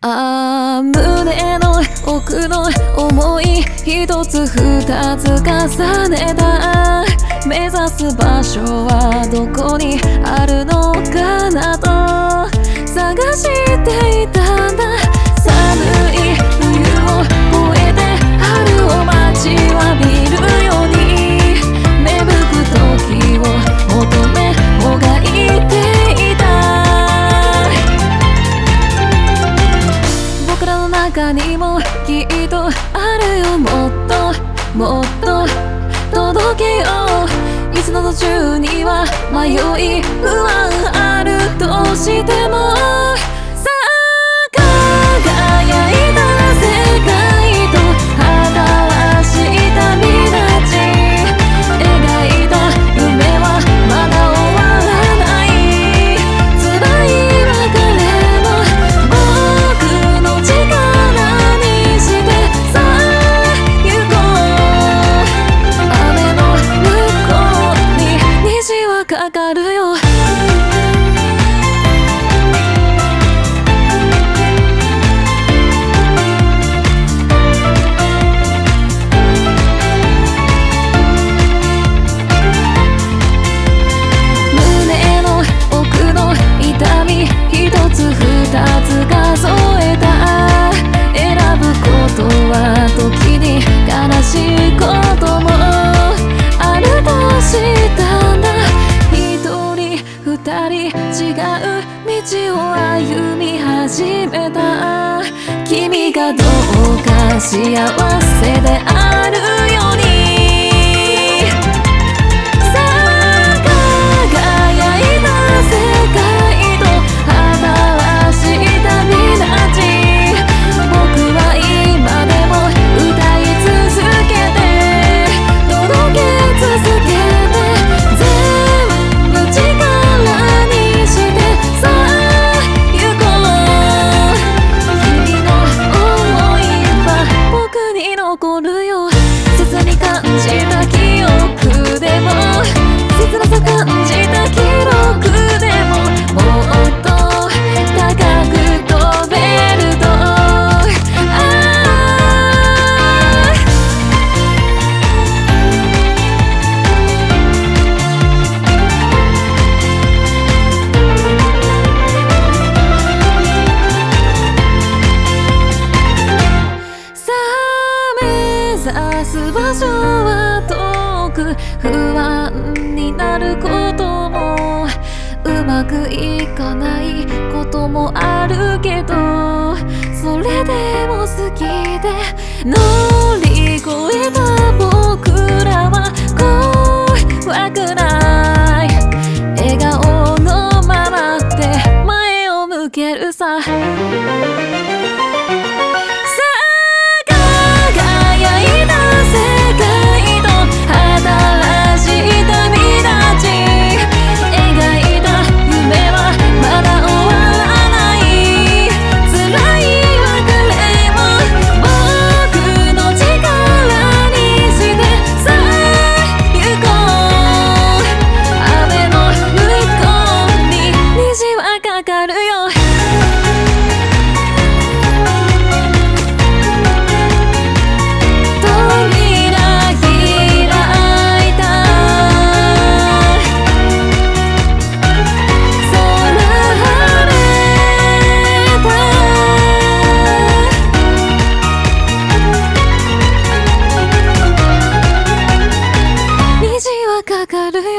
胸の奥の想い一つ二つ重ねた目指す場所はどこにあるのかなと探していたんだ。寒い冬を越えて春を待ちわびるように芽吹く時を求めもがいていた。僕らの中にもきっとあるよ、もっともっと届けよう。いつの途中には迷い不安あるとしてもさあ輝いた世界と新しい旅立ち描いた夢はまだ終わらない。辛い別れも僕の力にしてさあ行こう。雨の向こうに虹はかかるよ。胸の奥の痛み一つ二つ数えた。選ぶことは時に悲しいこともあるとしたんだ。一人二人違う道を歩み始めた。君がどうか幸せであるようにさあ輝いた世界と新しい旅立ち僕は今でも歌い続けて届け続けて全部力にしてさあ行こう。君の想いは僕に残るよ。切に感じた記憶でも切なさ感じた記録でももっと高く飛べるとさあ目指す場所は遠く不安になることもうまくいかないこともあるけどそれでも好きで乗り越えた僕らは怖くない。笑顔のままで前を向けるさ。かかる